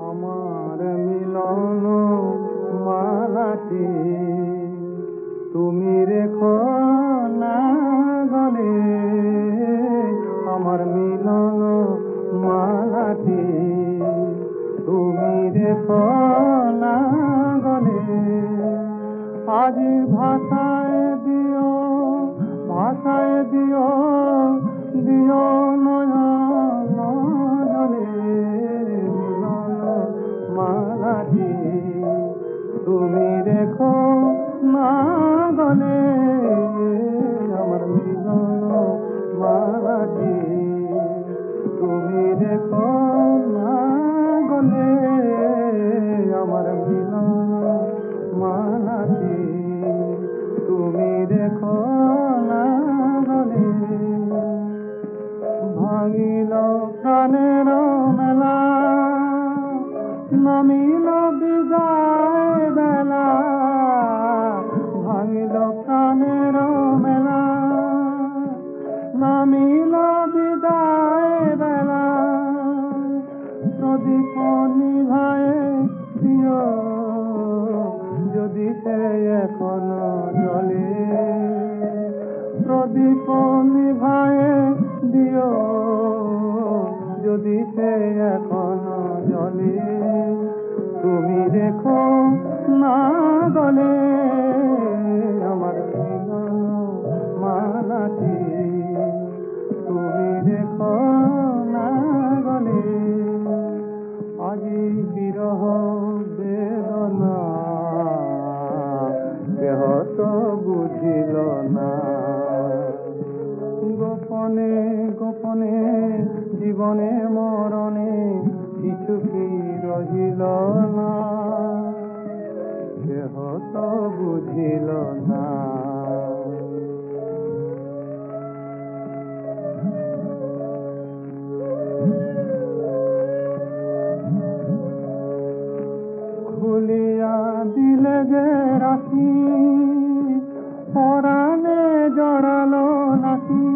আমার মিলন মালাটি তুমি রেখো না গলে, আমার মিলন মালাটি তুমি রেখো না গলে। আজ ভাষায় দিও, ভাষায় দিও, দিও নয়ন জলে, মিলন মালাটি তুমি রেখো না গলে, আমার মিলন মালাটি তুমি রেখো না গলে, আমার মিলন মালাটি তুমি রেখো না গলে। ভাঙিল প্রাণের মেলা, নামিল বিদায় বেলা, ভাঙিল প্রাণের মেলা, নামিল বিদায় বেলা। প্রদীপ নিভায়ে দিও যদি সে এখনো জ্বলে, প্রদীপ নিভায়ে দিও যদি সে এখনো জ্বলে। তুমি রেখো না গলে, আমার মিলন মালাটি তুমি রেখো না গলে। আজি বিরহ বেদনা দেহ তো বুঝিল না, গোপনে গোপনে জীবনে মরণে কিছু কি রহিল না, দেহ তো বুঝিল না। খুলিয়া দিলে যে রাখি পরাণে জড়ালো নাকি,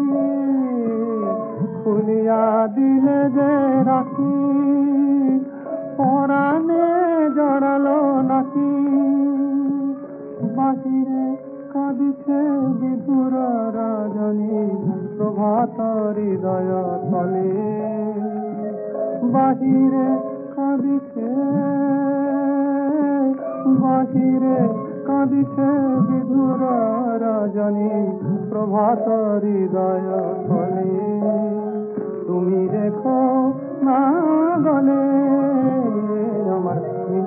খুলিয়া দিলে যে রাখি পরাণে জড়ালো নাকি। বাহিরে কাঁদিছে বিধুর রজনী প্রভাত হৃদয় তলে, বাহিরে কাঁদিছে, বাহিরে কাঁদিছে বিধুর রজনী প্রভাত হৃদয় তলে। তুমি রেখো না গলে, আমার